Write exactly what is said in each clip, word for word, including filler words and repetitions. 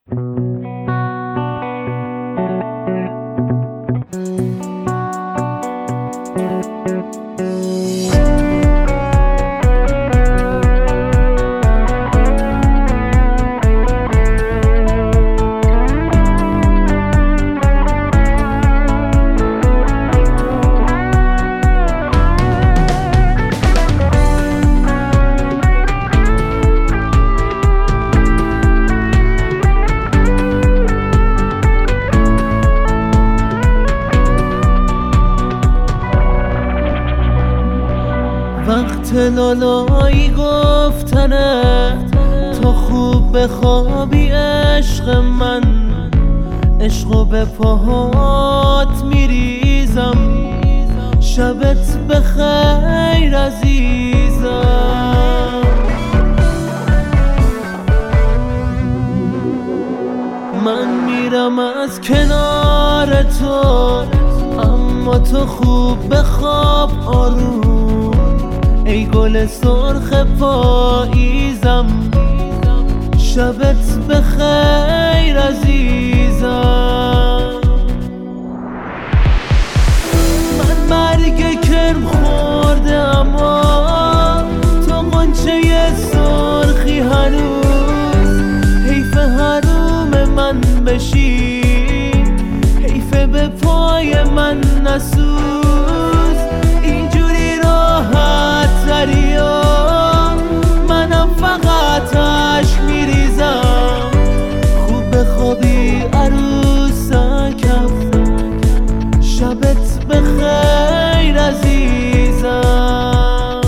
وقت لالایی گفتنه تا خوب بخوابی عشق من، عشقو به پاهات میریزم، شبت بخیر عزیزم. من میرم از کنار تو، اما تو خوب بخواب آروم، ای گل سرخ پاییزم، شبت بخیر عزیزم. من مرگ کرم خورده اما تو غنچه سرخی هنوز، حیف حروم من بشی، حیف به پای من نسوز، اینجوری راحت دریا منم فقط عشق میریزم. خوب بخوابی عروسکم، شبت بخیر عزیزم.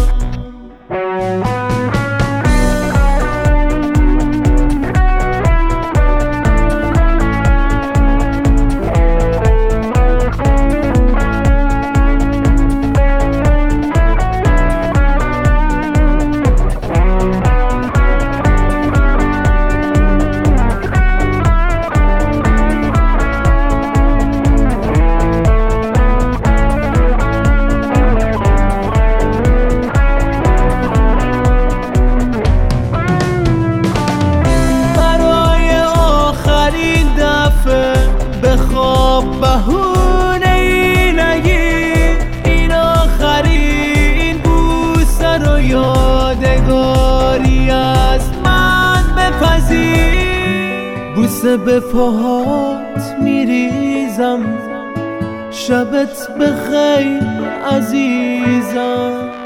بخواب بهونه ای نگیر، این آخرین بوسه رو یادگاری از من بپذیر. بوسه به پاهات میریزم، شبت بخیر عزیزم.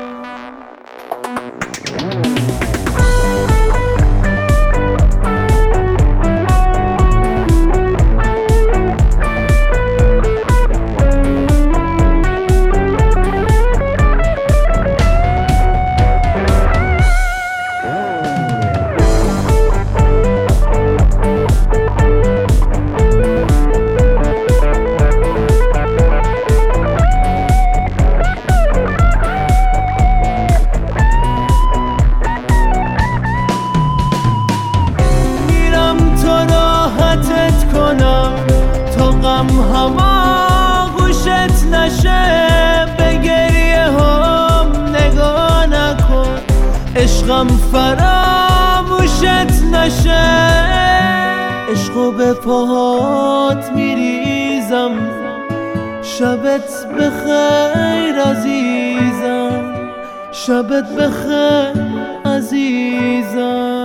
غم هوا گوشت نشه، به گریه هم نگاه نکن، عشقم فراموشت نشه. عشقو به پاهات میریزم، شبت بخیر عزیزم، شبت بخیر عزیزم.